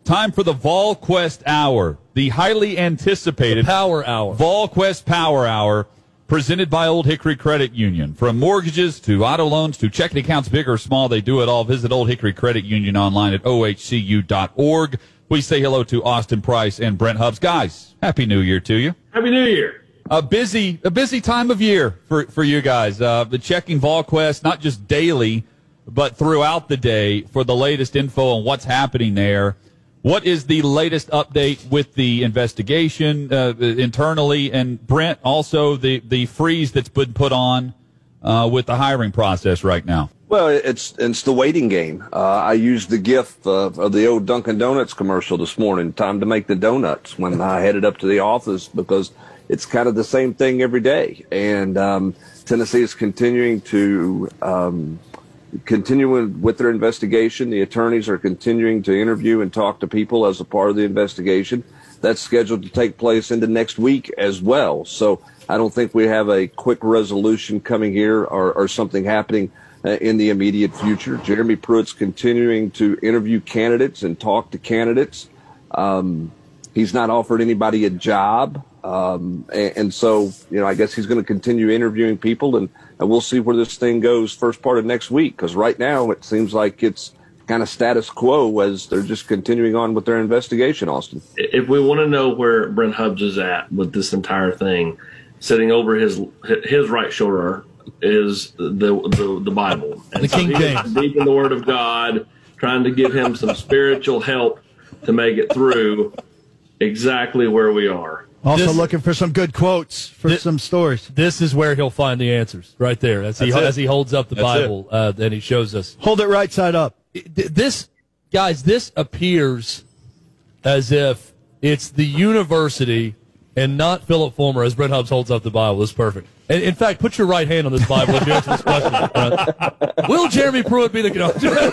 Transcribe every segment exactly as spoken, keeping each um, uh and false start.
Time for the VolQuest Hour, the highly anticipated the Power Hour. VolQuest Power Hour, presented by Old Hickory Credit Union. From mortgages to auto loans to checking accounts, big or small, they do it all. Visit Old Hickory Credit Union online at O H C U dot org. We say hello to Austin Price and Brent Hubbs. Guys, Happy New Year to you. Happy New Year. A busy, a busy time of year for, for you guys. Uh, the checking VolQuest, not just daily, but throughout the day for the latest info on what's happening there. What is the latest update with the investigation uh, internally? And Brent, also the, the freeze that's been put on uh, with the hiring process right now. Well, it's it's the waiting game. Uh, I used the gif uh, of the old Dunkin' Donuts commercial this morning, time to make the donuts, when I headed up to the office, because it's kind of the same thing every day. And um, Tennessee is continuing to um, continue with their investigation. The attorneys are continuing to interview and talk to people as a part of the investigation. That's scheduled to take place into next week as well. So I don't think we have a quick resolution coming here or, or something happening uh, in the immediate future. Jeremy Pruitt's continuing to interview candidates and talk to candidates. Um, he's not offered anybody a job. Um, and, and so, you know, I guess he's going to continue interviewing people, and, and we'll see where this thing goes first part of next week. Because right now it seems like it's kind of status quo as they're just continuing on with their investigation, Austin. If we want to know where Brent Hubbs is at with this entire thing, sitting over his his right shoulder is the the, the Bible. And the so King he James. is deep in the Word of God, trying to give him some spiritual help to make it through exactly where we are. Also This- looking for some good quotes for This- some stories. This is where he'll find the answers, right there, as he That's it. as he holds up the That's Bible uh, and he shows us. Hold it right side up. This, guys, this appears as if it's the university and not Philip Fulmer, as Brent Hubbs holds up the Bible. It's perfect. And in fact, put your right hand on this Bible if you answer this question. Brent. Will Jeremy Pruitt be the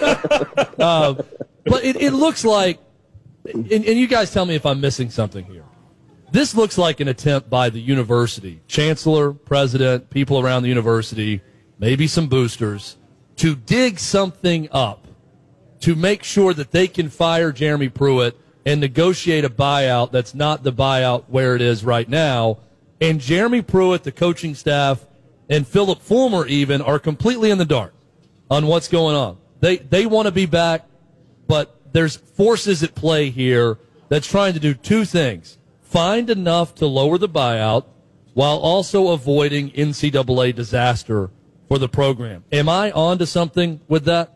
uh, But it, it looks like, and, and you guys tell me if I'm missing something here. This looks like an attempt by the university, chancellor, president, people around the university, maybe some boosters, to dig something up to make sure that they can fire Jeremy Pruitt and negotiate a buyout that's not the buyout where it is right now. And Jeremy Pruitt, the coaching staff, and Philip Fulmer even are completely in the dark on what's going on. They they want to be back, but there's forces at play here that's trying to do two things. Find enough to lower the buyout while also avoiding N C double A disaster for the program. Am I on to something with that?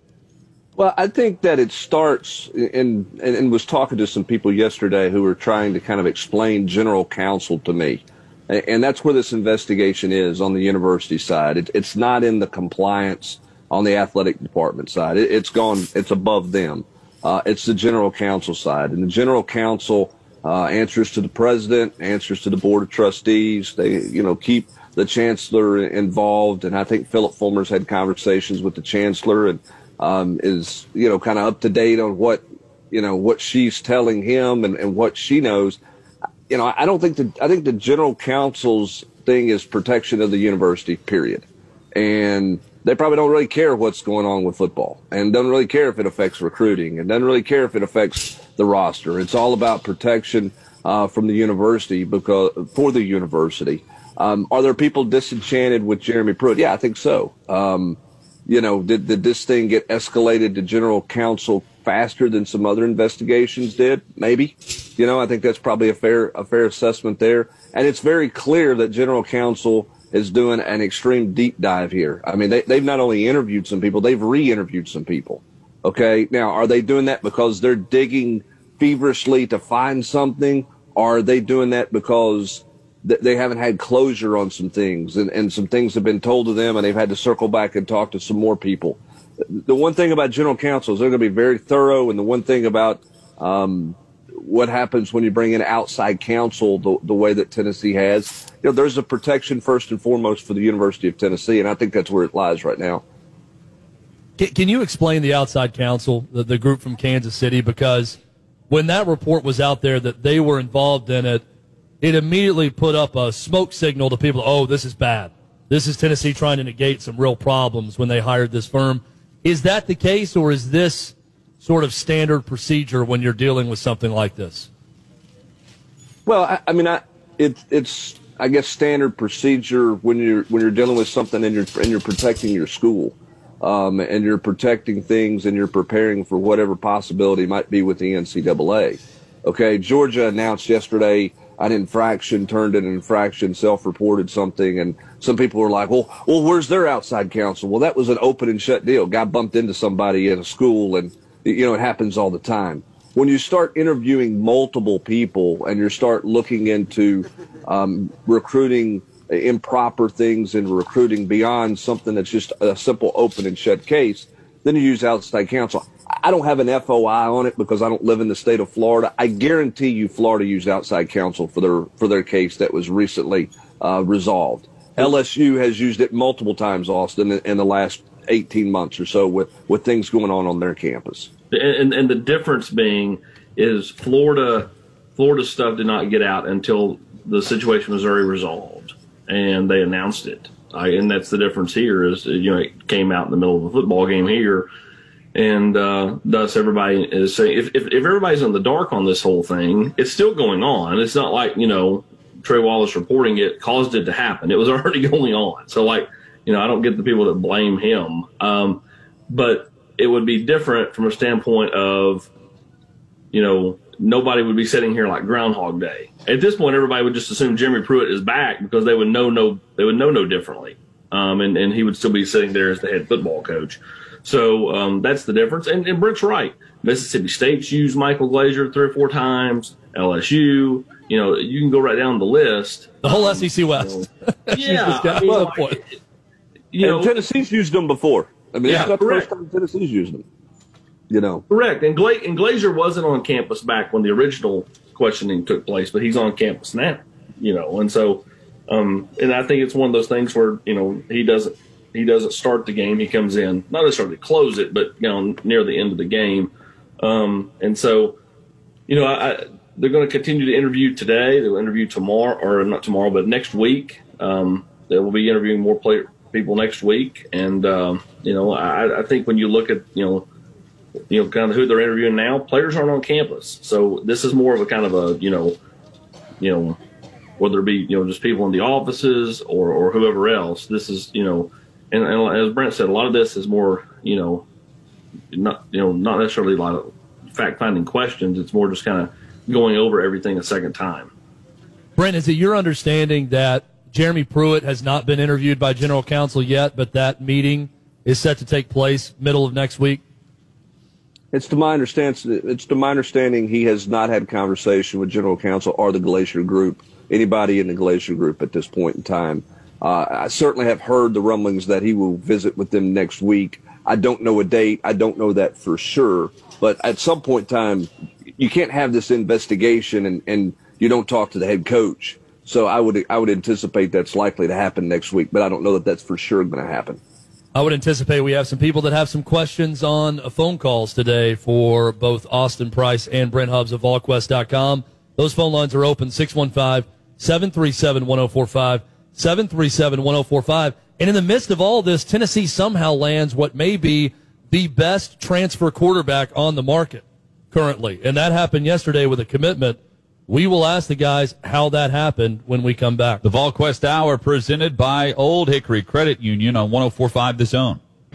Well, I think that it starts, and, and, and was talking to some people yesterday who were trying to kind of explain general counsel to me. And, and that's where this investigation is on the university side. It, it's not in the compliance on the athletic department side. It, it's gone, it's above them. Uh, it's the general counsel side. And the general counsel uh, answers to the president, answers to the board of trustees. They, you know, keep the chancellor involved. And I think Philip Fulmer's had conversations with the chancellor and Um, is, you know, kind of up to date on what, you know, what she's telling him and, and what she knows. You know, I don't think the, I think the general counsel's thing is protection of the university, period. And they probably don't really care what's going on with football and don't really care if it affects recruiting and doesn't really care if it affects the roster. It's all about protection uh, from the university because for the university. Um, are there people disenchanted with Jeremy Pruitt? Yeah, I think so. Um, You know, did, did this thing get escalated to general counsel faster than some other investigations did? Maybe. You know, I think that's probably a fair a fair assessment there. And it's very clear that general counsel is doing an extreme deep dive here. I mean, they, they've not only interviewed some people, they've re-interviewed some people. Okay, now, are they doing that because they're digging feverishly to find something? Or are they doing that because they haven't had closure on some things and, and some things have been told to them and they've had to circle back and talk to some more people? The one thing about general counsel is they're going to be very thorough. And the one thing about um, what happens when you bring in outside counsel the, the way that Tennessee has, you know, there's a protection first and foremost for the University of Tennessee. And I think that's where it lies right now. Can, can you explain the outside counsel, the, the group from Kansas City? Because when that report was out there that they were involved in it, it immediately put up a smoke signal to people, oh, this is bad. This is Tennessee trying to negate some real problems when they hired this firm. Is that the case, or is this sort of standard procedure when you're dealing with something like this? Well, I, I mean, I, it, it's I guess standard procedure when you're when you're dealing with something and you're and you're protecting your school, um, and you're protecting things and you're preparing for whatever possibility might be with the N C double A. Okay, Georgia announced yesterday an infraction, turned an infraction, self-reported something, and some people were like, well, well, where's their outside counsel? Well, that was an open and shut deal. Guy bumped into somebody in a school, and, you know, it happens all the time. When you start interviewing multiple people and you start looking into um, recruiting improper things and recruiting beyond something that's just a simple open and shut case, then you use outside counsel. I don't have an F O I on it because I don't live in the state of Florida. I guarantee you Florida used outside counsel for their for their case that was recently uh, resolved. L S U has used it multiple times, Austin, in, in the last eighteen months or so with, with things going on on their campus. And, and the difference being is Florida, Florida stuff did not get out until the situation was already resolved, and they announced it. Uh, and that's the difference here is, you know, it came out in the middle of a football game here. And uh, thus, everybody is saying if, if if everybody's in the dark on this whole thing, it's still going on. It's not like, you know, Trey Wallace reporting it caused it to happen. It was already going on. So, like, you know, I don't get the people that blame him. Um, but it would be different from a standpoint of, you know, nobody would be sitting here like Groundhog Day. At this point, everybody would just assume Jeremy Pruitt is back because they would know no they would know no differently, um, and and he would still be sitting there as the head football coach. So um, that's the difference. And, and Brent's right. Mississippi State's used Michael Glazier three or four times. L S U, you know, you can go right down the list. The whole um, S E C West. You know, yeah. I mean, well, like, you know, and Tennessee's used them before. I mean, yeah, it's not correct. the first time Tennessee's used them. You know. Correct. And, Gla- and Glazier wasn't on campus back when the original questioning took place, but he's on campus now, you know. And so, um, and I think it's one of those things where, you know, he doesn't, He doesn't start the game. He comes in, not necessarily to close it, but, you know, near the end of the game. Um, and so, you know, I, I, they're going to continue to interview today. They'll interview tomorrow, or not tomorrow, but next week. Um, they will be interviewing more player, people next week. And, um, you know, I, I think when you look at, you know, you know, kind of who they're interviewing now, players aren't on campus. So this is more of a kind of a, you know, you know, whether it be, you know, just people in the offices or, or whoever else. This is, you know, And, and as Brent said, a lot of this is more, you know, not you know not necessarily a lot of fact-finding questions. It's more just kind of going over everything a second time. Brent, is it your understanding that Jeremy Pruitt has not been interviewed by General Counsel yet, but that meeting is set to take place middle of next week? It's to my understanding. It's to my understanding he has not had conversation with General Counsel or the Glacier Group, anybody in the Glacier Group at this point in time. Uh, I certainly have heard the rumblings that he will visit with them next week. I don't know a date. I don't know that for sure. But at some point in time, you can't have this investigation and, and you don't talk to the head coach. So I would I would anticipate that's likely to happen next week, but I don't know that that's for sure going to happen. I would anticipate we have some people that have some questions on phone calls today for both Austin Price and Brent Hubbs of VolQuest dot com. Those phone lines are open, six one five, seven three seven, one oh four five. seven three seven, one oh four five. And in the midst of all this, Tennessee somehow lands what may be the best transfer quarterback on the market currently. And that happened yesterday with a commitment. We will ask the guys how that happened when we come back. The VolQuest Hour presented by Old Hickory Credit Union on one oh four five The Zone.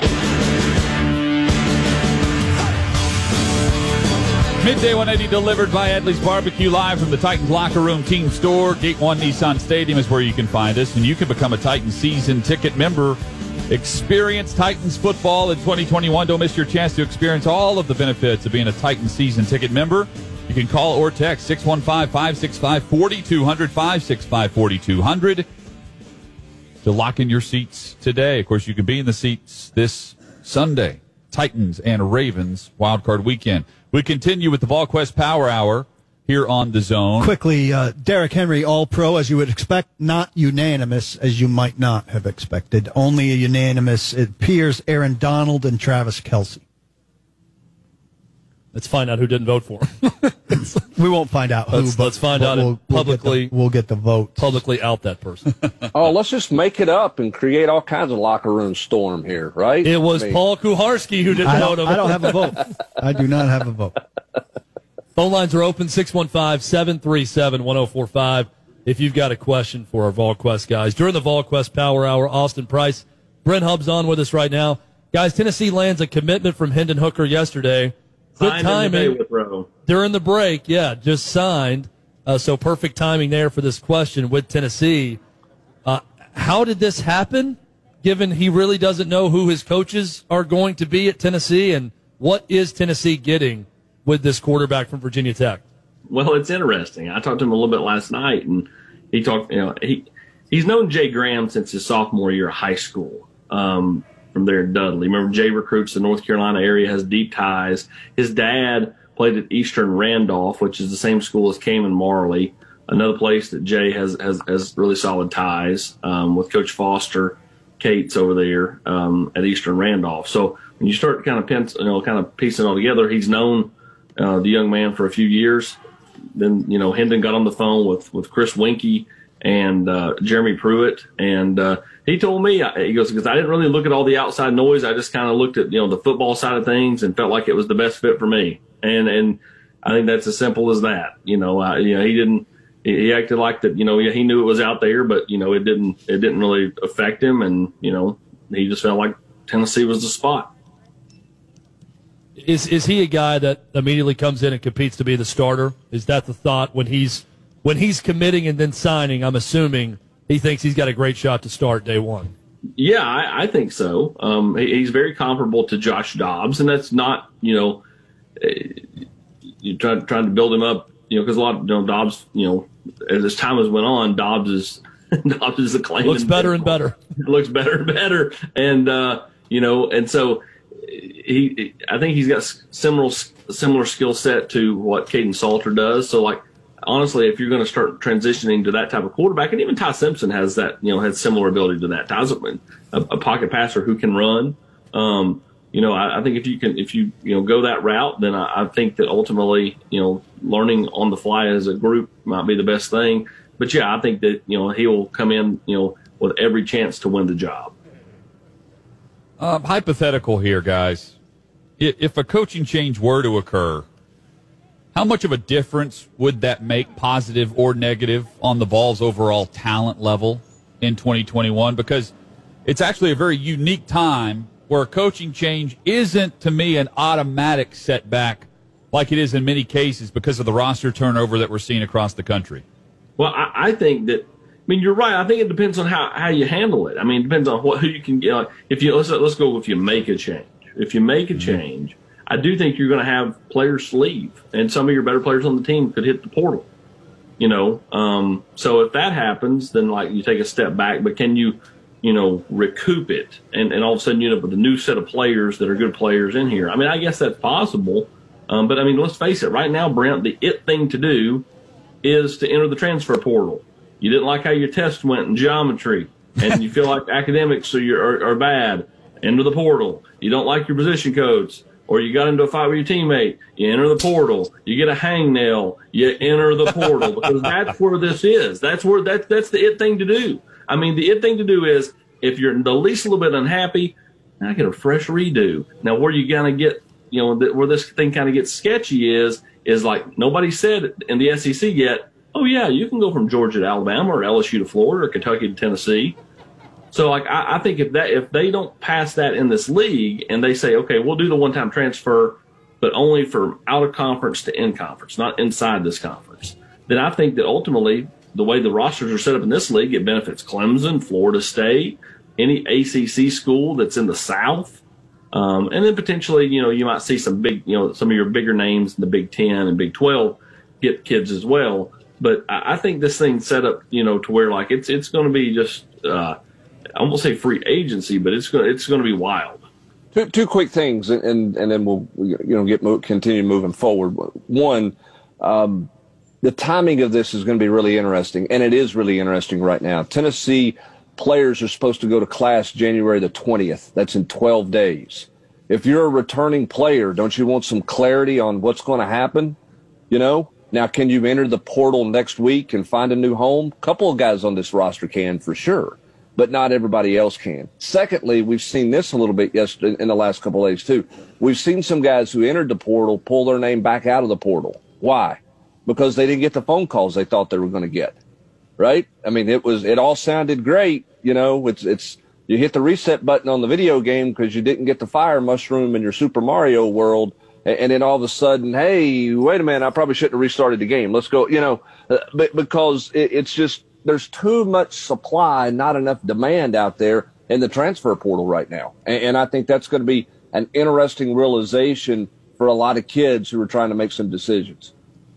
Midday one eighty delivered by Edley's Barbecue, live from the Titans Locker Room Team Store. Gate one Nissan Stadium is where you can find us, and you can become a Titans season ticket member. Experience Titans football in twenty twenty-one. Don't miss your chance to experience all of the benefits of being a Titans season ticket member. You can call or text six one five, five six five, four two zero zero, five six five, four two zero zero to lock in your seats today. Of course, you can be in the seats this Sunday. Titans and Ravens wildcard weekend. We continue with the VolQuest Power Hour here on The Zone. Quickly, uh, Derrick Henry, all-pro, as you would expect, not unanimous, as you might not have expected. Only a unanimous, it appears, Aaron Donald and Travis Kelce. Let's find out who didn't vote for him. We won't find out who. Let's, but, let's find but out we'll, and publicly. We'll get, the, we'll get the vote. Publicly out that person. Oh, let's just make it up and create all kinds of locker room storm here, right? It was I mean, Paul Kuharski who didn't I vote don't, him. I don't have a vote. I do not have a vote. Phone lines are open, six one five, seven three seven, one oh four five. If you've got a question for our VolQuest guys. During the VolQuest Power Hour, Austin Price, Brent Hubb's on with us right now. Guys, Tennessee lands a commitment from Hendon Hooker yesterday. Good Signed timing with Rowe. during the break. Yeah, just signed. Uh, so perfect timing there for this question with Tennessee. Uh, how did this happen, given he really doesn't know who his coaches are going to be at Tennessee? And what is Tennessee getting with this quarterback from Virginia Tech? Well, it's interesting. I talked to him a little bit last night, and he talked, you know, he he's known Jay Graham since his sophomore year of high school. Um, from there in Dudley. Remember, Jay recruits the North Carolina area, has deep ties. His dad played at Eastern Randolph, which is the same school as Cayman Marley, another place that Jay has has, has really solid ties um, with Coach Foster Cates over there um, at Eastern Randolph. So when you start kind of pen, you know, kind of piecing it all together, he's known uh, the young man for a few years. Then, you know, Hendon got on the phone with, with Chris Winkie and uh, Jeremy Pruitt, and uh, he told me, he goes, because I didn't really look at all the outside noise. I just kind of looked at, you know, the football side of things and felt like it was the best fit for me. And and I think that's as simple as that. You know, uh, you know, he didn't, he acted like that, you know, he knew it was out there, but, you know, it didn't, it didn't really affect him. And, you know, he just felt like Tennessee was the spot. Is is he a guy that immediately comes in and competes to be the starter? Is that the thought when he's when he's committing and then signing? I'm assuming he thinks he's got a great shot to start day one. Yeah, I, I think so. Um, he, he's very comparable to Josh Dobbs, and that's not, you know, you're trying, trying to build him up, you know, because a lot of, you know, Dobbs, you know, as this time has went on, Dobbs is Dobbs is acclaimed. Looks better and better. Looks better and better, and uh, you know, and so he, I think he's got similar similar skill set to what Caden Salter does. So, like, honestly, if you're going to start transitioning to that type of quarterback, and even Ty Simpson has that, you know, has similar ability to that. Ty's a, a pocket passer who can run. Um, you know, I, I think if you can, if you, you know, go that route, then I, I think that ultimately, you know, learning on the fly as a group might be the best thing. But yeah, I think that, you know, he will come in, you know, with every chance to win the job. Um, hypothetical here, guys. If a coaching change were to occur, how much of a difference would that make, positive or negative, on the Vols' overall talent level in twenty twenty-one? Because it's actually a very unique time where a coaching change isn't, to me, an automatic setback like it is in many cases because of the roster turnover that we're seeing across the country. Well, I, I think that, I mean, you're right. I think it depends on how, how you handle it. I mean, it depends on what who you can get. Like, if you let's let's go if you make a change. If you make a change, mm-hmm. I do think you're going to have players leave, and some of your better players on the team could hit the portal. You know, um, so if that happens, then like you take a step back. But can you, you know, recoup it, and and all of a sudden you end up with a new set of players that are good players in here? I mean, I guess that's possible. Um, but I mean, let's face it. Right now, Brent, the it thing to do is to enter the transfer portal. You didn't like how your test went in geometry, and you feel like academics are, are, are bad. Enter the portal. You don't like your position coach, or you got into a fight with your teammate. You enter the portal. You get a hangnail. You enter the portal, because that's where this is. That's where that that's the it thing to do. I mean, the it thing to do is if you're the least little bit unhappy, I get a fresh redo. Now, where you gonna get, you know, where this thing kind of gets sketchy is is like nobody said in the S E C yet, oh, yeah, you can go from Georgia to Alabama or L S U to Florida or Kentucky to Tennessee. So, like, I, I think if that if they don't pass that in this league and they say, okay, we'll do the one-time transfer, but only from out of conference to in conference, not inside this conference, then I think that ultimately the way the rosters are set up in this league, it benefits Clemson, Florida State, any A C C school that's in the South. Um, and then potentially, you know, you might see some big, you know, some of your bigger names in the Big Ten and Big twelve get kids as well. But I, I think this thing's set up, you know, to where like it's it's going to be just uh, I won't say free agency, but it's going it's going to be wild. Two, two quick things, and, and and then we'll you know get move, continue moving forward. One, um, the timing of this is going to be really interesting, and it is really interesting right now. Tennessee players are supposed to go to class January the twentieth. That's in twelve days. If you're a returning player, don't you want some clarity on what's going to happen? You know, now, can you enter the portal next week and find a new home? A couple of guys on this roster can for sure, but not everybody else can. Secondly, we've seen this a little bit yesterday in the last couple of days too. We've seen some guys who entered the portal pull their name back out of the portal. Why? Because they didn't get the phone calls they thought they were going to get. Right? I mean, it was it all sounded great. You know, it's it's you hit the reset button on the video game because you didn't get the fire mushroom in your Super Mario world. And then all of a sudden, hey, wait a minute, I probably shouldn't have restarted the game. Let's go, you know, uh, but because it, it's just there's too much supply, not enough demand out there in the transfer portal right now. And, and I think that's going to be an interesting realization for a lot of kids who are trying to make some decisions.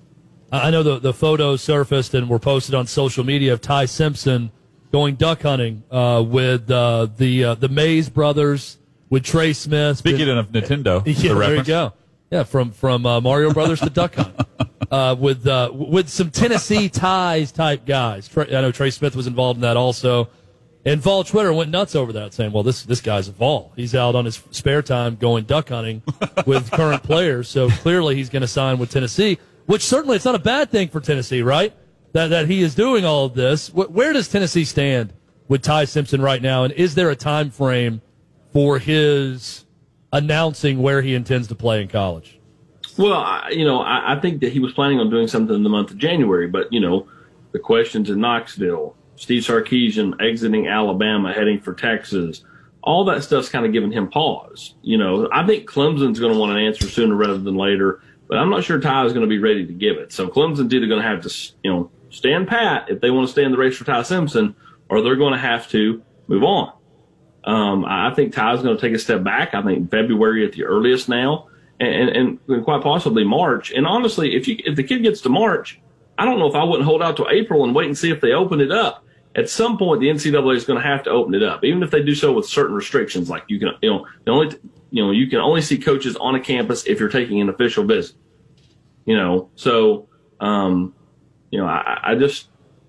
I know the, the photos surfaced and were posted on social media of Ty Simpson going duck hunting uh, with uh, the uh, the Mays brothers, with Trey Smith. Speaking of Nintendo, yeah, the there you go. Yeah, from from uh, Mario Brothers to Duck Hunt, uh, with uh, with some Tennessee ties type guys. Trey, I know Trey Smith was involved in that also, and Vol Twitter went nuts over that, saying, "Well, this this guy's a Vol. He's out on his spare time going duck hunting with current players, so clearly he's going to sign with Tennessee." Which certainly it's not a bad thing for Tennessee, right? That that he is doing all of this. Where does Tennessee stand with Ty Simpson right now, and is there a time frame for his announcing where he intends to play in college? Well, I, you know, I, I think that he was planning on doing something in the month of January, but, you know, the questions in Knoxville, Steve Sarkisian exiting Alabama, heading for Texas, all that stuff's kind of giving him pause. You know, I think Clemson's going to want an answer sooner rather than later, but I'm not sure Ty is going to be ready to give it. So Clemson's either going to have to, you know, stand pat if they want to stay in the race for Ty Simpson, or they're going to have to move on. Um, I think Ty's going to take a step back. I think February at the earliest now, and, and, and quite possibly March. And honestly, if you if the kid gets to March, I don't know if I wouldn't hold out till April and wait and see if they open it up. At some point, the N C double A is going to have to open it up, even if they do so with certain restrictions, like you can, you know, the only, you know, you can only see coaches on a campus if you're taking an official visit. You know, so, um, you know, I, I just.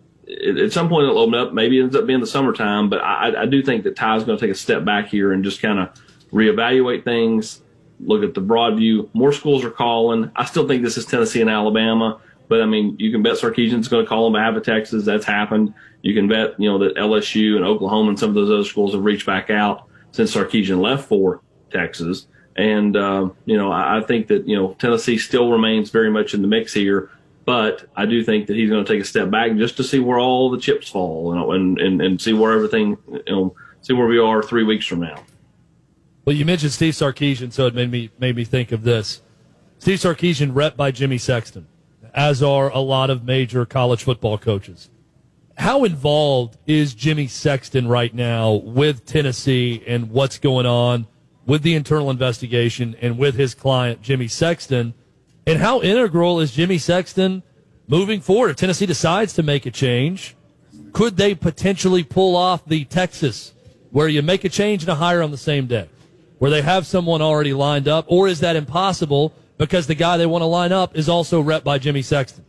At some point it'll open up. Maybe it ends up being the summertime, but I, I do think that Ty's going to take a step back here and just kind of reevaluate things, look at the broad view. More schools are calling. I still think this is Tennessee and Alabama, but I mean, you can bet Sarkisian's going to call on behalf of Texas. That's happened. You can bet, you know, that L S U and Oklahoma and some of those other schools have reached back out since Sarkisian left for Texas. And, uh, you know, I, I think that, you know, Tennessee still remains very much in the mix here. But I do think that he's going to take a step back just to see where all the chips fall, you know, and, and, and see where everything, you know, see where we are three weeks from now. Well, you mentioned Steve Sarkisian, so it made me made me think of this. Steve Sarkisian, rep by Jimmy Sexton, as are a lot of major college football coaches. How involved is Jimmy Sexton right now with Tennessee and what's going on with the internal investigation and with his client, Jimmy Sexton? And how integral is Jimmy Sexton moving forward? If Tennessee decides to make a change, could they potentially pull off the Texas where you make a change and a hire on the same day, where they have someone already lined up? Or is that impossible because the guy they want to line up is also rep by Jimmy Sexton?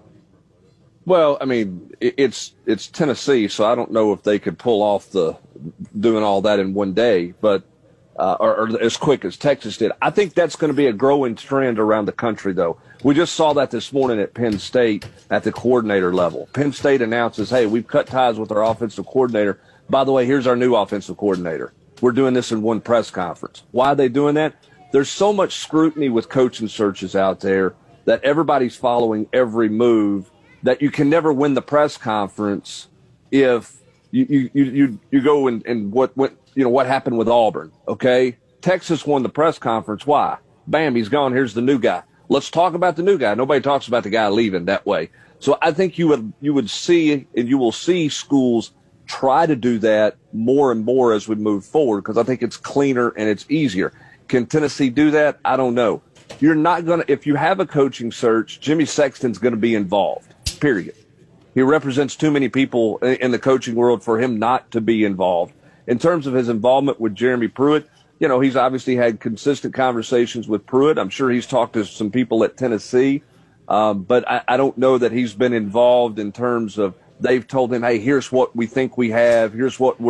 Well, I mean, it's it's Tennessee, so I don't know if they could pull off the doing all that in one day, but Uh, or, or as quick as Texas did. I think that's going to be a growing trend around the country, though. We just saw that this morning at Penn State at the coordinator level. Penn State announces, hey, we've cut ties with our offensive coordinator. By the way, here's our new offensive coordinator. We're doing this in one press conference. Why are they doing that? There's so much scrutiny with coaching searches out there that everybody's following every move that you can never win the press conference if you you you, you go and, and what what you know what happened with Auburn. Okay, Texas won the press conference. Why? Bam, he's gone. Here's the new guy. Let's talk about the new guy. Nobody talks about the guy leaving that way. So I think you would you would see and you will see schools try to do that more and more as we move forward because I think it's cleaner and it's easier. Can Tennessee do that? I don't know. You're not going to, if you have a coaching search, Jimmy Sexton's going to be involved, period. He represents too many people in the coaching world for him not to be involved. In terms of his involvement with Jeremy Pruitt, you know, he's obviously had consistent conversations with Pruitt. I'm sure he's talked to some people at Tennessee, um, but I, I don't know that he's been involved in terms of they've told him, hey, here's what we think we have, here's what we're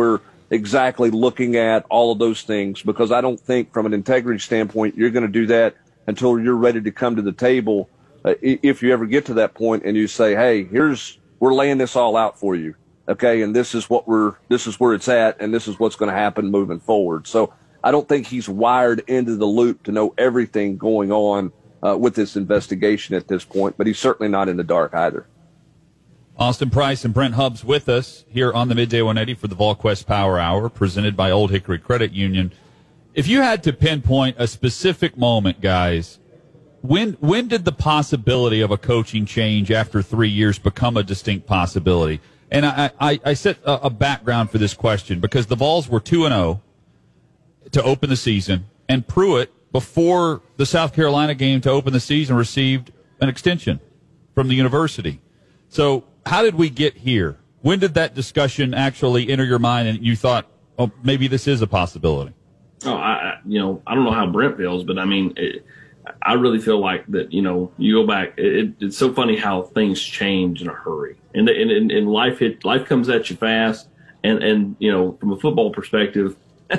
exactly looking at all of those things, because I don't think from an integrity standpoint you're going to do that until you're ready to come to the table. Uh, if you ever get to that point and you say, hey, here's, we're laying this all out for you. Okay. And this is what we're, this is where it's at. And this is what's going to happen moving forward. So I don't think he's wired into the loop to know everything going on uh, with this investigation at this point, but he's certainly not in the dark either. Austin Price and Brent Hubbs with us here on the Midday one eighty for the VolQuest Power Hour, presented by Old Hickory Credit Union. If you had to pinpoint a specific moment, guys, when when did the possibility of a coaching change after three years become a distinct possibility? And I, I, I set a, a background for this question because the Vols were two and oh to open the season, and Pruitt, before the South Carolina game to open the season, received an extension from the university. So how did we get here? When did that discussion actually enter your mind and you thought, oh, maybe this is a possibility? Oh, I, you know, I don't know how Brent feels, but I mean, it, I really feel like that, you know, you go back, it, it's so funny how things change in a hurry. And, and, and life hit, life comes at you fast. And, and, you know, from a football perspective,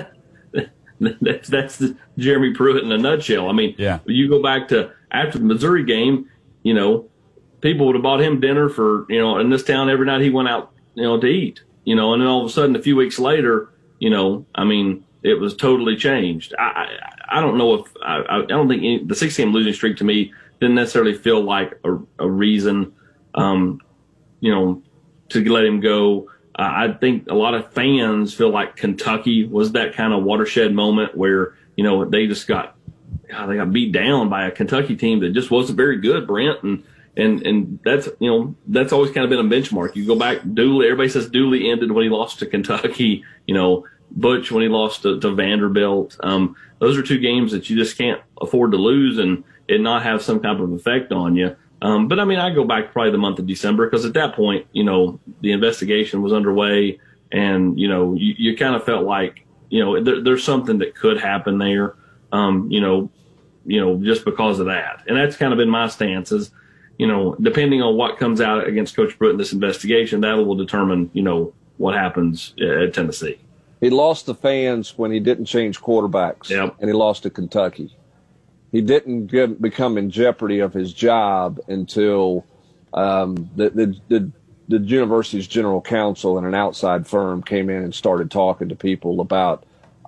that's, that's the Jeremy Pruitt in a nutshell. I mean, yeah. You go back to after the Missouri game, you know, people would have bought him dinner for, you know, in this town every night he went out, you know, to eat, you know, and then all of a sudden a few weeks later, you know, I mean, it was totally changed. I I, I don't know if I, I don't think any, the six game losing streak to me didn't necessarily feel like a, a reason, um, you know, to let him go. Uh, I think a lot of fans feel like Kentucky was that kind of watershed moment where, you know, they just got, God, they got beat down by a Kentucky team that just wasn't very good, Brent. And, and, and that's, you know, that's always kind of been a benchmark. You go back, Dooley, everybody says Dooley ended when he lost to Kentucky, you know, Butch when he lost to, to Vanderbilt. Um, those are two games that you just can't afford to lose and it not have some type of effect on you. Um, but I mean, I go back probably the month of December because at that point, you know, the investigation was underway and, you know, you, you kind of felt like, you know, there, there's something that could happen there, um, you know, you know, just because of that. And that's kind of been my stance is, you know, depending on what comes out against Coach Pruitt in this investigation, that will determine, you know, what happens at Tennessee. He lost the fans when he didn't change quarterbacks, yep. And he lost to Kentucky. He didn't get, become in jeopardy of his job until um, the, the, the, the university's general counsel and an outside firm came in and started talking to people about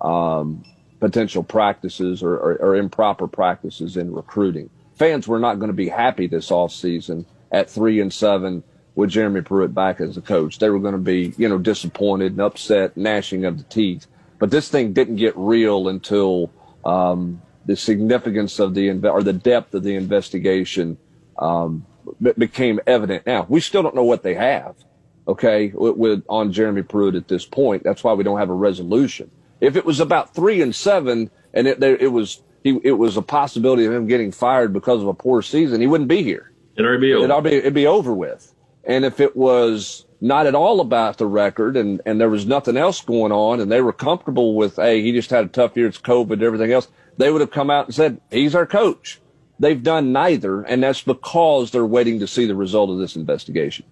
um, potential practices or, or, or improper practices in recruiting. Fans were not going to be happy this offseason at three and seven with Jeremy Pruitt back as a coach. They were going to be, you know, disappointed and upset, gnashing of the teeth. But this thing didn't get real until um, the significance of the or the depth of the investigation um, became evident. Now we still don't know what they have, okay, with, with on Jeremy Pruitt at this point. That's why we don't have a resolution. If it was about three and seven, and it, it was he, it was a possibility of him getting fired because of a poor season, he wouldn't be here. It'd already be over. It'd, be, it'd be over with. And if it was not at all about the record and, and there was nothing else going on and they were comfortable with, hey, he just had a tough year, it's COVID and everything else, they would have come out and said, he's our coach. They've done neither, and that's because they're waiting to see the result of this investigation.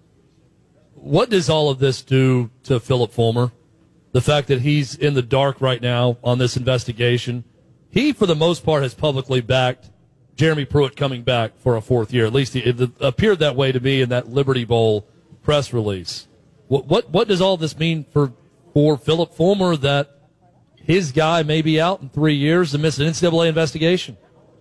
What does all of this do to Phillip Fulmer? The fact that he's in the dark right now on this investigation. He, for the most part, has publicly backed Jeremy Pruitt coming back for a fourth year. At least it appeared that way to me in that Liberty Bowl press release. What what, what does all this mean for, for Phillip Fulmer that his guy may be out in three years and miss an N C double A investigation?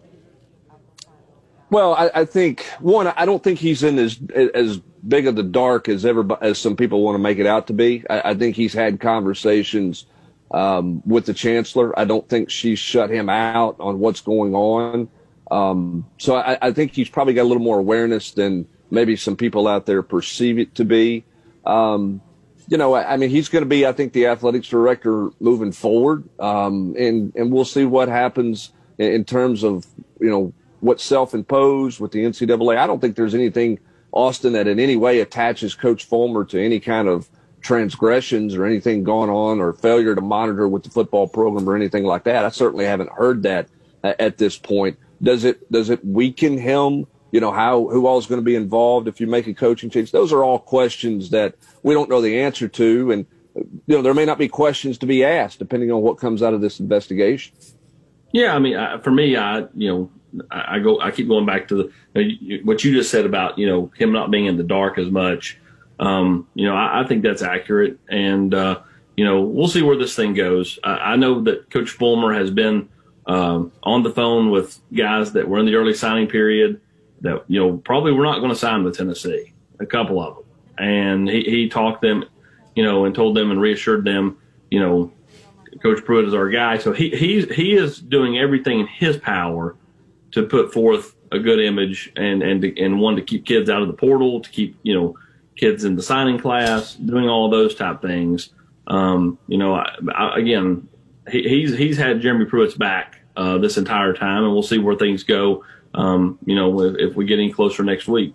Well, I, I think, one, I don't think he's in as as big of the dark as everybody, as some people want to make it out to be. I, I think he's had conversations um, with the chancellor. I don't think she's shut him out on what's going on. Um, so I, I think he's probably got a little more awareness than maybe some people out there perceive it to be. Um, you know, I, I mean, he's going to be, I think, the athletics director moving forward. Um, and, and we'll see what happens in, in terms of, you know, what's self-imposed with the N C double A. I don't think there's anything, Austin, that in any way attaches Coach Fulmer to any kind of transgressions or anything going on or failure to monitor with the football program or anything like that. I certainly haven't heard that uh, at this point. Does it does it weaken him? You know, how who all is going to be involved if you make a coaching change? Those are all questions that we don't know the answer to. And you know, there may not be questions to be asked depending on what comes out of this investigation. Yeah, I mean, I, for me, I you know, I, I go, I keep going back to the you, what you just said about you know him not being in the dark as much. Um, you know, I, I think that's accurate, and uh, you know, we'll see where this thing goes. I, I know that Coach Fulmer has been um, on the phone with guys that were in the early signing period that you know probably were not going to sign with Tennessee. A couple of them, and he, he talked them, you know, and told them and reassured them, you know, Coach Pruitt is our guy. So he he he is doing everything in his power to put forth a good image and and to, and one to keep kids out of the portal, to keep you know kids in the signing class, doing all those type things. Um, you know, I, I, again, he, he's he's had Jeremy Pruitt's back uh, this entire time, and we'll see where things go. Um, you know, if, if we get any closer next week.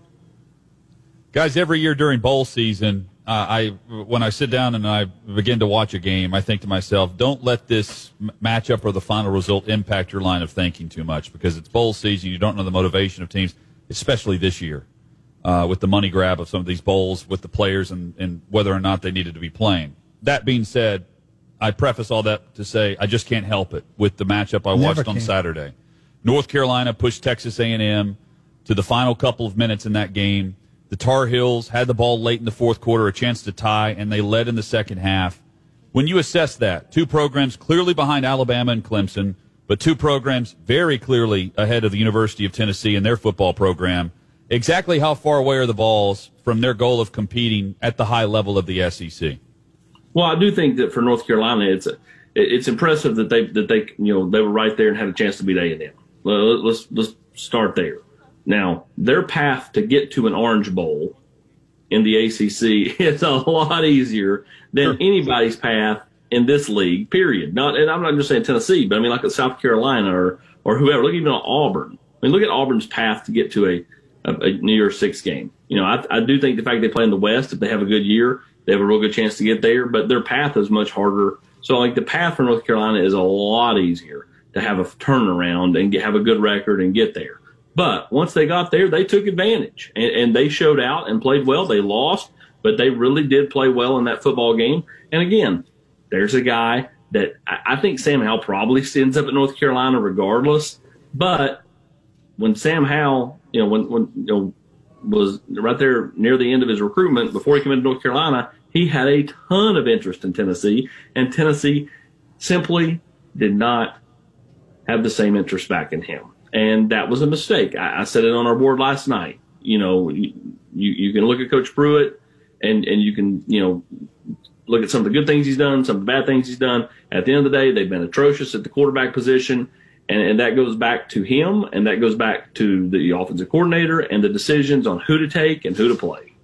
Guys, every year during bowl season, uh, I when I sit down and I begin to watch a game, I think to myself, don't let this m- matchup or the final result impact your line of thinking too much, because it's bowl season. You don't know the motivation of teams, especially this year, uh, with the money grab of some of these bowls with the players and, and whether or not they needed to be playing. That being said, I preface all that to say I just can't help it with the matchup I Never watched on can. Saturday. North Carolina pushed Texas A and M to the final couple of minutes in that game. The Tar Heels had the ball late in the fourth quarter, a chance to tie, and they led in the second half. When you assess that, two programs clearly behind Alabama and Clemson, but two programs very clearly ahead of the University of Tennessee and their football program, exactly how far away are the Vols from their goal of competing at the high level of the S E C? Well, I do think that for North Carolina, it's it's impressive that they that they you know they were right there and had a chance to beat A and M. Let's let's start there. Now, their path to get to an Orange Bowl in the A C C is a lot easier than anybody's path in this league, period. Not, and I'm not just saying Tennessee, but I mean like at South Carolina or, or whoever. Look even at Auburn. I mean, look at Auburn's path to get to a, a, a New Year's Six game. You know, I, I do think the fact they play in the West, if they have a good year, they have a real good chance to get there, but their path is much harder. So, like, the path for North Carolina is a lot easier to have a turnaround and get, have a good record and get there. But once they got there, they took advantage, and, and they showed out and played well. They lost, but they really did play well in that football game. And again, there's a guy that I, I think Sam Howell probably ends up at North Carolina regardless. But when Sam Howell, you know, when, when you know, was right there near the end of his recruitment before he came into North Carolina, he had a ton of interest in Tennessee, and Tennessee simply did not have the same interest back in him. And that was a mistake. I, I said it on our board last night. You know, you, you can look at Coach Pruitt and, and you can, you know, look at some of the good things he's done, some of the bad things he's done. At the end of the day, they've been atrocious at the quarterback position. And, and that goes back to him, and that goes back to the offensive coordinator and the decisions on who to take and who to play.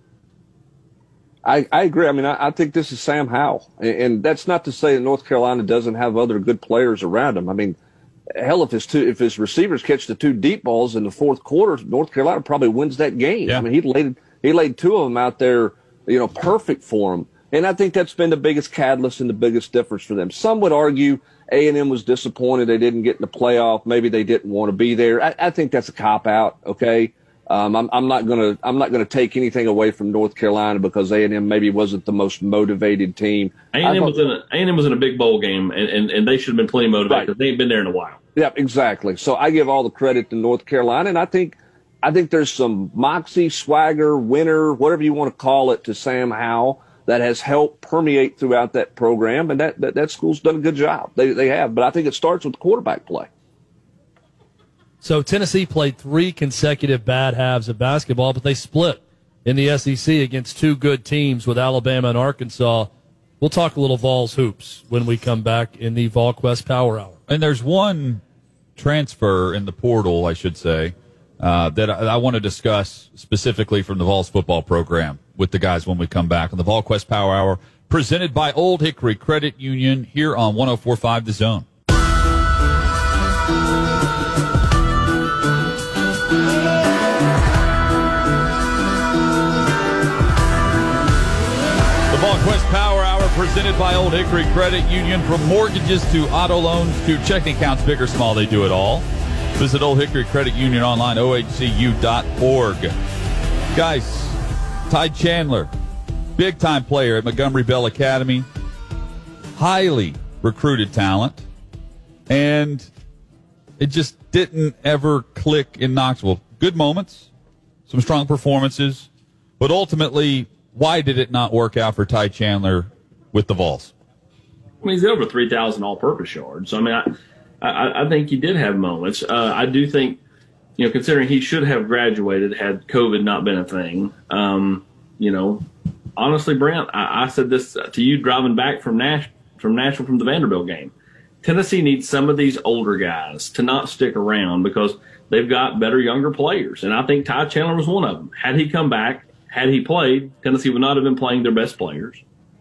I, I agree. I mean, I, I think this is Sam Howell. And, and that's not to say that North Carolina doesn't have other good players around him. I mean, hell, if his two, if his receivers catch the two deep balls in the fourth quarter, North Carolina probably wins that game. Yeah. I mean, he laid he laid two of them out there, you know, perfect for him. And I think that's been the biggest catalyst and the biggest difference for them. Some would argue A and M was disappointed they didn't get in the playoff. Maybe they didn't want to be there. I, I think that's a cop out. Okay, um, I'm, I'm not gonna I'm not gonna take anything away from North Carolina because A and M maybe wasn't the most motivated team. A and M was in a, A and M was in a big bowl game, and, and, and they should have been plenty motivated because Right. they ain't been there in a while. Yeah, exactly. So I give all the credit to North Carolina, and I think I think there's some moxie, swagger, winner, whatever you want to call it, to Sam Howell that has helped permeate throughout that program, and that, that, that school's done a good job. They they have, but I think it starts with quarterback play. So Tennessee played three consecutive bad halves of basketball, but they split in the S E C against two good teams with Alabama and Arkansas. We'll talk a little Vols hoops when we come back in the VolQuest Power Hour. And there's one transfer in the portal, I should say, uh, that I, I want to discuss specifically from the Vols football program with the guys when we come back on the VolQuest Power Hour, presented by Old Hickory Credit Union here on one oh four point five The Zone. VolQuest Power Hour presented by Old Hickory Credit Union. From mortgages to auto loans to checking accounts, big or small, they do it all. Visit Old Hickory Credit Union online, O H C U dot org. Guys, Ty Chandler, big-time player at Montgomery Bell Academy. highly recruited talent, and it just didn't ever click in Knoxville. Good moments, some strong performances, but ultimately, why did it not work out for Ty Chandler with the Vols? I mean, he's over three thousand all-purpose yards. So, I mean, I, I, I think he did have moments. Uh, I do think, you know, considering he should have graduated had COVID not been a thing, um, you know, honestly, Brent, I, I said this to you driving back from Nash, from Nashville from the Vanderbilt game. Tennessee needs some of these older guys to not stick around because they've got better younger players. And I think Ty Chandler was one of them. Had he come back, had he played, Tennessee would not have been playing their best players.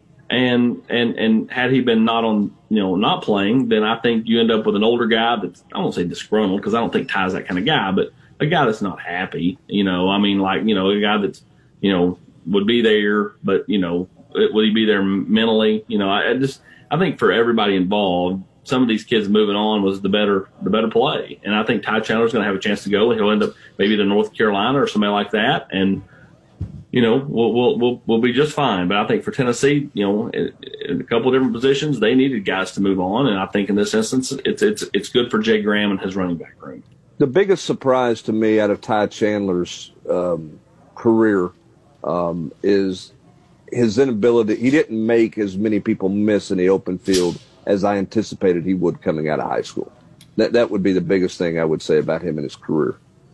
And and and had he been not on, you know, not playing, then I think you end up with an older guy that's, I won't say disgruntled because I don't think Ty's that kind of guy, but a guy that's not happy, you know. I mean, like, you know, a guy that's, you know, would be there, but, you know, would he be there mentally? You know, I, I just, I think for everybody involved, some of these kids moving on was the better, the better play. And I think Ty Chandler's going to have a chance to go. He'll end up maybe to North Carolina or somebody like that. And, you know, we'll, we'll, we'll, we'll be just fine. But I think for Tennessee, you know, in, in a couple of different positions, they needed guys to move on. And I think in this instance, it's, it's, it's good for Jay Graham and his running back room. The biggest surprise to me out of Ty Chandler's um, career um, is his inability. He didn't make as many people miss in the open field as I anticipated he would coming out of high school. That that would be the biggest thing I would say about him in his career.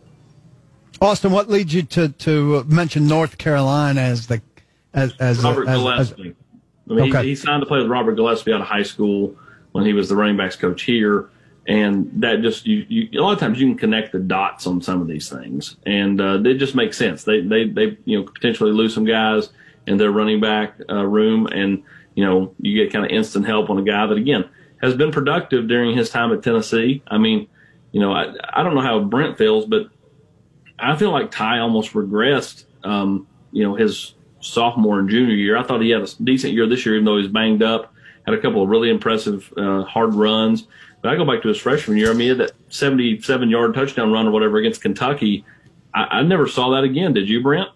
Austin, what leads you to, to mention North Carolina as the as as Robert as, Gillespie? As, I mean, okay. he, he signed to play with Robert Gillespie out of high school when he was the running backs coach here, and that just you, you a lot of times you can connect the dots on some of these things, and uh, they just make sense. They they they you know potentially lose some guys in their running back uh, room, and you know you get kind of instant help on a guy that again has been productive during his time at Tennessee. I mean, you know I I don't know how Brent feels, but I feel like Ty almost regressed, um, you know, his sophomore and junior year. I thought he had a decent year this year, even though he was banged up, had a couple of really impressive uh, hard runs. But I go back to his freshman year. I mean, he had that seventy-seven-yard touchdown run or whatever against Kentucky. I, I never saw that again. Did you, Brent?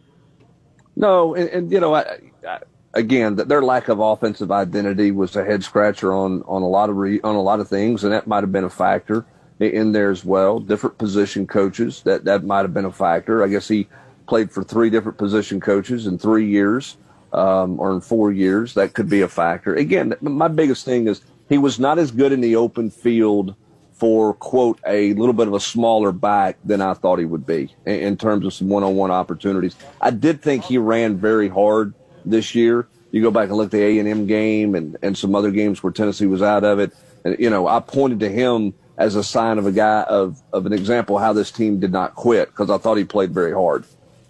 No, and, and you know, I, I, again, their lack of offensive identity was a head scratcher on on a lot of re, on a lot of things, and that might have been a factor in there as well. Different position coaches, that, that might have been a factor. I guess he played for three different position coaches in three years um, or in four years. That could be a factor. Again, my biggest thing is he was not as good in the open field for, quote, a little bit of a smaller back than I thought he would be in, in terms of some one-on-one opportunities. I did think he ran very hard this year. You go back and look at the A and M game and, and some other games where Tennessee was out of it. And, you know, I pointed to him as a sign of a guy of, of an example of how this team did not quit because I thought he played very hard.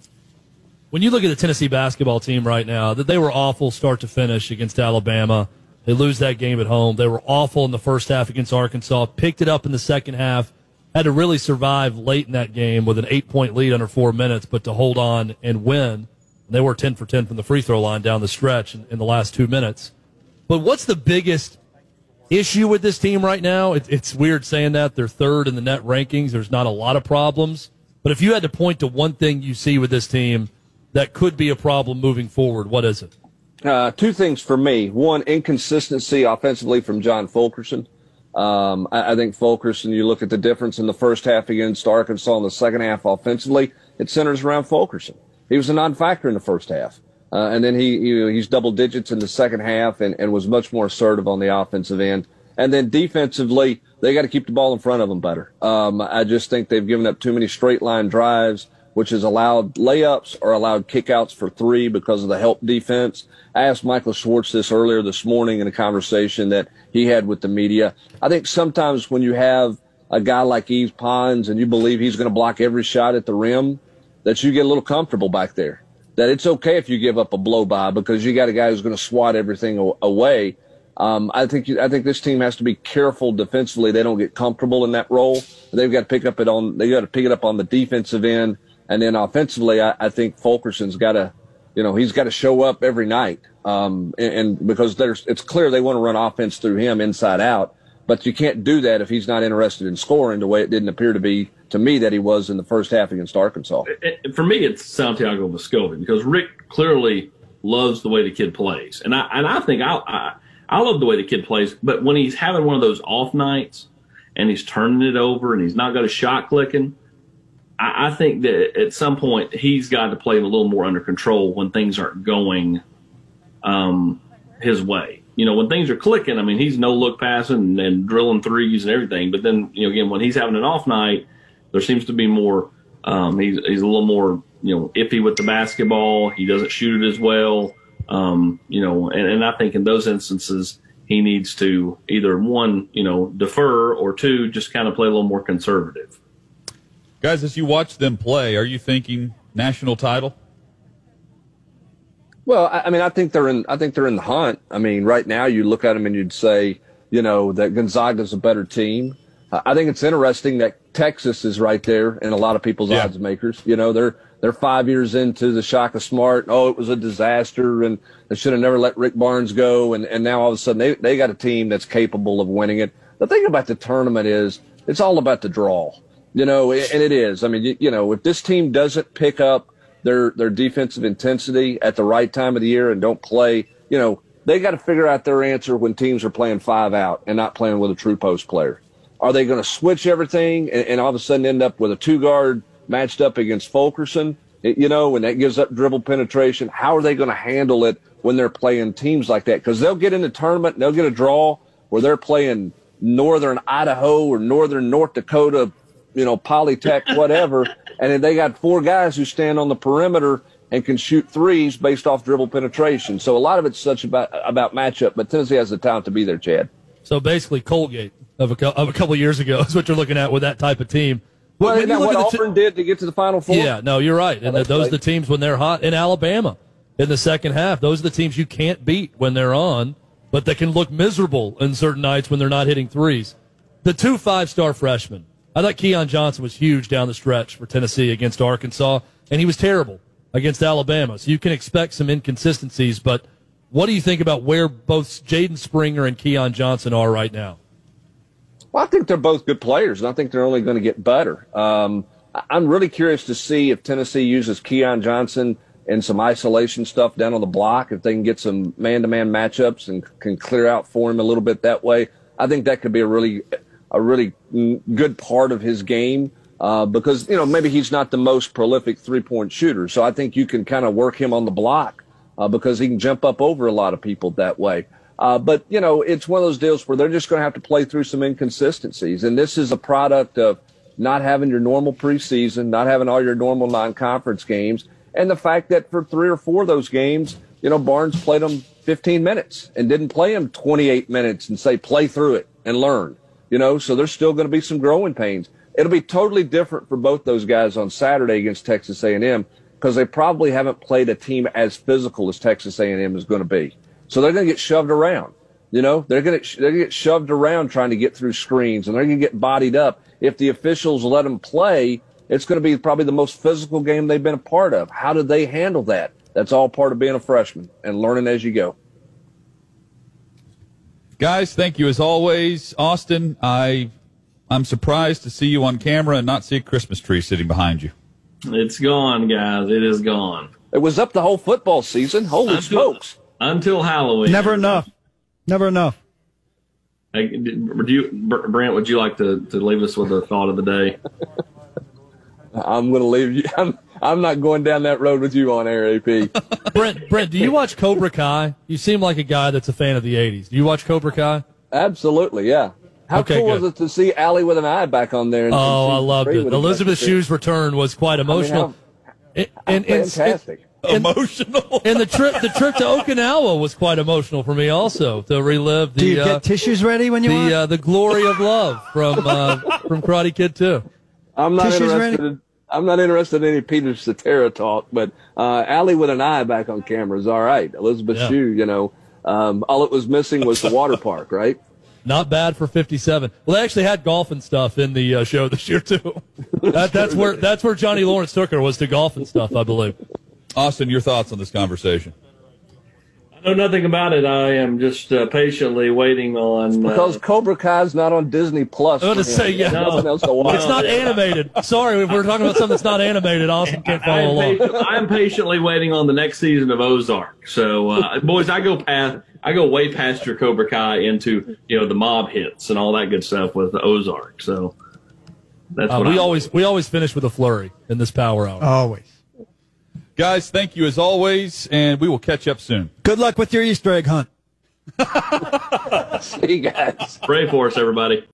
When you look at the Tennessee basketball team right now, that they were awful start to finish against Alabama. They lose that game at home. They were awful in the first half against Arkansas, picked it up in the second half, had to really survive late in that game with an eight-point lead under four minutes, but to hold on and win. They were ten for ten from the free throw line down the stretch in, in the last two minutes. But what's the biggest issue with this team right now? It, it's weird saying that. They're third in the net rankings. There's not a lot of problems. But if you had to point to one thing you see with this team that could be a problem moving forward, what is it? Uh, two things for me. One, inconsistency offensively from John Fulkerson. Um, I, I think Fulkerson, you look at the difference in the first half against Arkansas and the second half offensively, it centers around Fulkerson. He was a non-factor in the first half. Uh, and then he, you know, he's double digits in the second half and, and was much more assertive on the offensive end. And then defensively, they got to keep the ball in front of them better. Um, I just think they've given up too many straight line drives, which has allowed layups or allowed kickouts for three because of the help defense. I asked Michael Schwartz this earlier this morning in a conversation that he had with the media. I think sometimes when you have a guy like Yves Pons and you believe he's going to block every shot at the rim, that you get a little comfortable back there. That it's okay if you give up a blow by because you got a guy who's going to swat everything away. Um, I think I think this team has to be careful defensively. They don't get comfortable in that role. They've got to pick up it on. They got to pick it up on the defensive end, and then offensively, I, I think Fulkerson's got to, you know, he's got to show up every night. Um, and, and because there's, it's clear they want to run offense through him inside out, but you can't do that if he's not interested in scoring the way it didn't appear to be to me that he was in the first half against Arkansas. For me, it's Santiago Vescovi because Rick clearly loves the way the kid plays, and I and I think I I, I love the way the kid plays, but when he's having one of those off nights and he's turning it over and he's not got a shot clicking, I, I think that at some point he's got to play a little more under control when things aren't going um, his way. You know, when things are clicking, I mean, he's no look passing and, and drilling threes and everything. But then, you know, again, when he's having an off night, there seems to be more. Um, he's he's a little more, you know, iffy with the basketball. He doesn't shoot it as well. Um, you know, and, and I think in those instances, he needs to either one, you know, defer, or two, just kind of play a little more conservative. Guys, as you watch them play, are you thinking national title? Well, I, I mean, I think they're in. I think they're in the hunt. I mean, right now you look at them and you'd say, you know, that Gonzaga's a better team. Uh, I think it's interesting that Texas is right there in a lot of people's yeah. odds makers. You know, they're they're five years into the Shaka Smart. Oh, it was a disaster, and they should have never let Rick Barnes go. And, and now all of a sudden they they got a team that's capable of winning it. The thing about the tournament is it's all about the draw. You know, and it is. I mean, you, you know, if this team doesn't pick up their their defensive intensity at the right time of the year and don't play, you know, they got to figure out their answer when teams are playing five out and not playing with a true post player. Are they going to switch everything and, and all of a sudden end up with a two guard matched up against Fulkerson, you know, and that gives up dribble penetration? How are they going to handle it when they're playing teams like that? Because they'll get in the tournament and they'll get a draw where they're playing Northern Idaho or Northern North Dakota, you know, Polytech, whatever, and then they got four guys who stand on the perimeter and can shoot threes based off dribble penetration. So a lot of it's such about about matchup, but Tennessee has the talent to be there, Chad. So basically Colgate of a, of a couple years ago is what you're looking at with that type of team. Well, isn't that what Auburn did to get to the Final Four? Yeah, no, you're right. And Oh, those are right. the teams when they're hot. In Alabama, in the second half, those are the teams you can't beat when they're on, but they can look miserable in certain nights when they're not hitting threes. The two five-star freshmen, I thought Keon Johnson was huge down the stretch for Tennessee against Arkansas, and he was terrible against Alabama. So you can expect some inconsistencies, but what do you think about where both Jaden Springer and Keon Johnson are right now? Well, I think they're both good players, and I think they're only going to get better. Um, I'm really curious to see if Tennessee uses Keon Johnson in some isolation stuff down on the block, if they can get some man-to-man matchups and can clear out for him a little bit that way. I think that could be a really a really good part of his game uh, because, you know, maybe he's not the most prolific three-point shooter. So I think you can kind of work him on the block uh, because he can jump up over a lot of people that way. Uh, but, you know, it's one of those deals where they're just going to have to play through some inconsistencies. And this is a product of not having your normal preseason, not having all your normal non-conference games, and the fact that for three or four of those games, you know, Barnes played them fifteen minutes and didn't play them twenty-eight minutes and say, play through it and learn. You know, so there's still going to be some growing pains. It'll be totally different for both those guys on Saturday against Texas A and M because they probably haven't played a team as physical as Texas A and M is going to be. So they're going to get shoved around. You know, they're going to they're going to get shoved around trying to get through screens, and they're going to get bodied up. If the officials let them play, it's going to be probably the most physical game they've been a part of. How do they handle that? That's all part of being a freshman and learning as you go. Guys, thank you as always. Austin, I, I'm surprised to see you on camera and not see a Christmas tree sitting behind you. It's gone, guys. It is gone. It was up the whole football season. Holy Until- smokes. Until Halloween. Never enough. Never enough. Hey, do you, Brent, would you like to, to leave us with a thought of the day? I'm going to leave you. I'm, I'm not going down that road with you on air, A P. Brent, Brent, do you watch Cobra Kai? You seem like a guy that's a fan of the eighties. Do you watch Cobra Kai? Absolutely, yeah. How Okay, cool good. was it to see Allie with an eye back on there? And, Oh, and I see loved Ray it. with a Elizabeth back. Shue's return was quite emotional. I mean, and, how, and, how and, fantastic. and, Emotional. and the trip, the trip to Okinawa was quite emotional for me, also to relive Do you the get uh, tissues ready when you want? the uh, the glory of love from uh, from Karate Kid two. I'm not Tissues interested. ready? In, I'm not interested in any Peter Cetera talk, but uh, Allie with an eye back on camera is all right. Elizabeth Yeah. Shue, you know, um, all it was missing was the water park, right? Not bad for fifty-seven. Well, they actually had golf and stuff in the uh, show this year too. That, that's where that's where Johnny Lawrence took her, was to golf and stuff, I believe. Austin, your thoughts on this conversation? I know nothing about it. I am just uh, patiently waiting on. Uh, Because Cobra Kai's not on Disney Plus. I was going to say, yeah. There's nothing else to watch. It's not animated. Sorry, if we're talking about something that's not animated, Austin can't I follow am, along. patient, I am patiently waiting on the next season of Ozark. So, uh, boys, I go path I go way past your Cobra Kai into, you know, the mob hits and all that good stuff with the Ozark. So that's Uh, what we I always we always finish with a flurry in this power hour. Always. Guys, thank you as always, and we will catch up soon. Good luck with your Easter egg hunt. See you guys. pray for us, everybody.